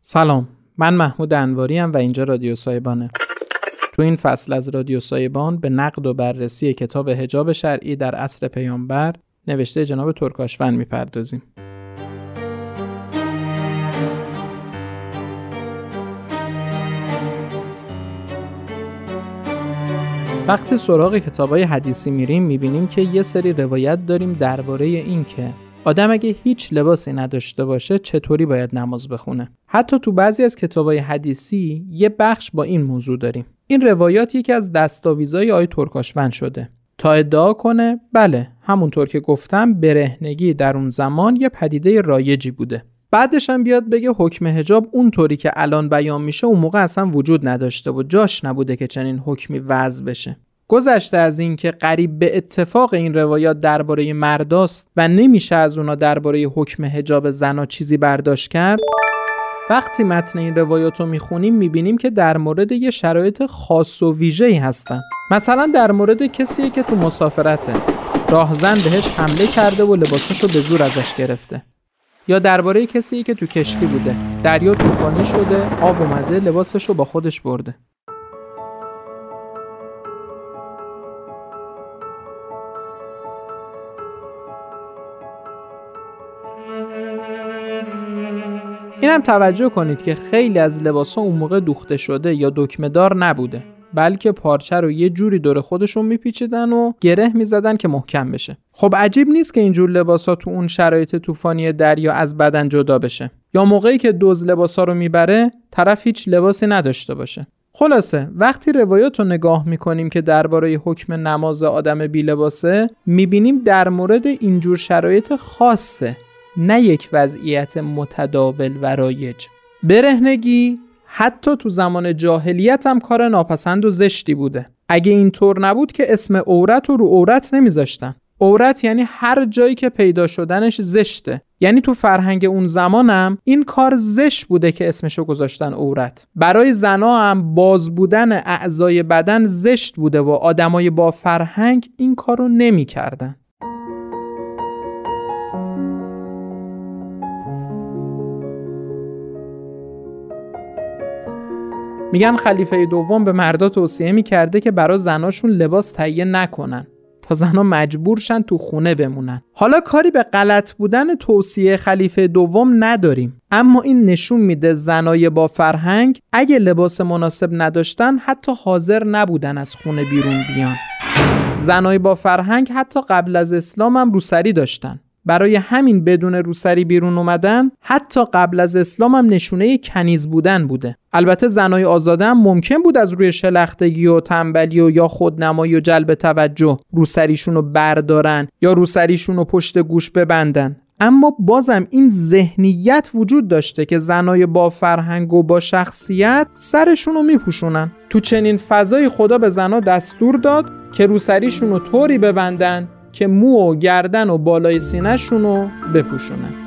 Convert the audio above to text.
سلام، من محمود انواری ام و اینجا رادیو سایبانه. تو این فصل از رادیو سایبان به نقد و بررسی کتاب حجاب شرعی در عصر پیامبر نوشته جناب ترکاشوند میپردازیم. وقتی سراغ کتابای حدیثی میریم میبینیم که یه سری روایت داریم درباره این که آدم اگه هیچ لباسی نداشته باشه چطوری باید نماز بخونه. حتی تو بعضی از کتابای حدیثی یه بخش با این موضوع داریم. این روایات یکی از دستاویزهای آقای ترکاشوند شده تا ادعا کنه بله همونطور که گفتم برهنگی در اون زمان یه پدیده رایجی بوده. بعدش هم بیاد بگه حکم حجاب اونطوری که الان بیان میشه اون موقع اصلا وجود نداشته و جاش نبوده که چنین حکمی وضع بشه. گذشته از این که قریب به اتفاق این روایات درباره مرداست و نمیشه از اونا درباره حکم حجاب زنا چیزی برداشت کرد، وقتی متن این روایات رو میخونیم میبینیم که در مورد یه شرایط خاص و ویژه‌ای هستن. مثلا در مورد کسیه که تو مسافرته، راهزن بهش حمله کرده و لباساشو به زور ازش گرفته. یا درباره کسی که تو کشتی بوده، دریا طوفانی شده، آب اومده، لباسشو با خودش برده. اینم توجه کنید که خیلی از لباسا اون موقع دوخته شده یا دکمه دار نبوده، بلکه پارچه رو یه جوری دور خودشون میپیچیدن و گره میزدن که محکم بشه. خب عجیب نیست که اینجور لباسا تو اون شرایط طوفانی دریا از بدن جدا بشه. یا موقعی که دزد لباسا رو میبره طرف هیچ لباسی نداشته باشه. خلاصه وقتی روایات رو نگاه میکنیم که درباره حکم نماز آدم بی لباسه، میبینیم در مورد اینجور شرایط خاصه، نه یک وضعیت متداول و رایج. برهنگی حتی تو زمان جاهلیت هم کار ناپسند و زشتی بوده. اگه اینطور نبود که اسم عورت رو عورت نمیذاشتن. عورت یعنی هر جایی که پیدا شدنش زشته. یعنی تو فرهنگ اون زمانم این کار زشت بوده که اسمشو گذاشتن عورت. برای زنا هم باز بودن اعضای بدن زشت بوده و آدمای با فرهنگ این کارو نمی‌کردن. میگن خلیفه دوم به مردا توصیه میکرده که برای زناشون لباس تهیه نکنن تا زنا مجبور شن تو خونه بمونن. حالا کاری به غلط بودن توصیه خلیفه دوم نداریم، اما این نشون میده زنای با فرهنگ اگه لباس مناسب نداشتن حتی حاضر نبودن از خونه بیرون بیان. زنای با فرهنگ حتی قبل از اسلام هم روسری داشتن. برای همین بدون روسری بیرون اومدن حتی قبل از اسلام هم نشونه کنیز بودن بوده. البته زنای آزاده هم ممکن بود از روی شلختگی و تنبلی و یا خودنمایی و جلب توجه روسریشون رو بردارن یا روسریشون رو پشت گوش ببندن، اما بازم این ذهنیت وجود داشته که زنای با فرهنگ و با شخصیت سرشون رو میپوشونن. تو چنین فضای خدا به زنا دستور داد که روسریشون رو طوری ببندن که مو و گردن و بالای سینه‌شون رو بپوشونن.